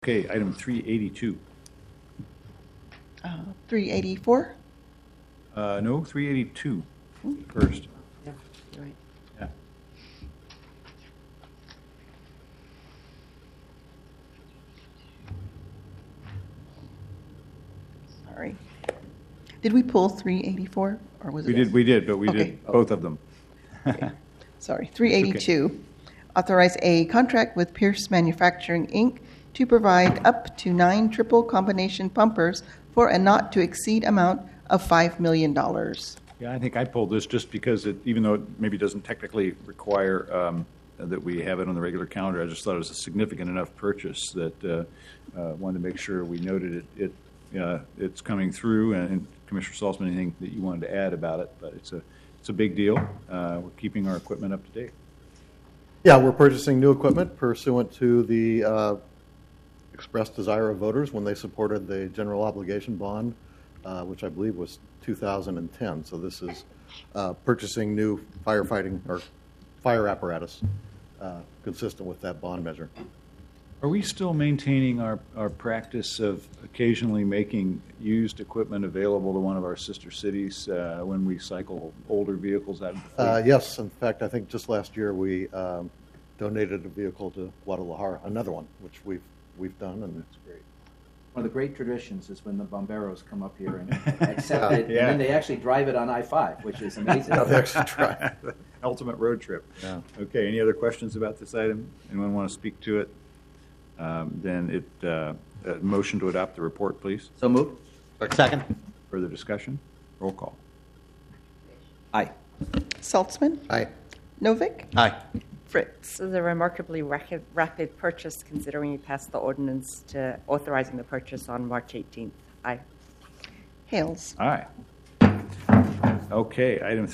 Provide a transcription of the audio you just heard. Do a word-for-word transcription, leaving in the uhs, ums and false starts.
Okay, item three eighty-two. Uh, three eighty-four? Uh, no, three eighty-two first. Yeah, you're right. Yeah. Sorry. Did we pull three eighty-four, or was it? We did, we did, but we Okay. did both of them. Sorry, three eighty-two. Authorize a contract with Pierce Manufacturing, Incorporated to provide up to nine triple combination pumpers for a not-to-exceed amount of five million dollars. Yeah, I think I pulled this just because it, even though it maybe doesn't technically require um, that we have it on the regular calendar, I just thought it was a significant enough purchase that uh, uh, wanted to make sure we noted it. It uh, it's coming through, and, and Commissioner Saltzman, anything that you wanted to add about it? But it's a it's a big deal. Uh, we're keeping our equipment up to date. Yeah, we're purchasing new equipment pursuant to the uh, expressed desire of voters when they supported the general obligation bond, uh, which I believe was two thousand ten. So this is uh, purchasing new firefighting or fire apparatus uh, consistent with that bond measure. Are we still maintaining our, our practice of occasionally making used equipment available to one of our sister cities uh, when we cycle older vehicles out of the fleet? Uh, yes, in fact, I think just last year we um, donated a vehicle to Guadalajara, another one, which we've we've done, and it's great. One of the great traditions is when the bomberos come up here and accept it, Yeah. and then they actually drive it on I five, which is amazing. Yeah, they actually tried. Ultimate road trip. Yeah. Okay, any other questions about this item? Anyone want to speak to it? Um, Then it, uh, uh, motion to adopt the report, please. So moved. Second. Further discussion? Roll call. Aye. Saltzman? Aye. Novick? Aye. Fritz? This is a remarkably rapid, rapid purchase considering you passed the ordinance to authorizing the purchase on March eighteenth. Aye. Hales? Aye. Okay, item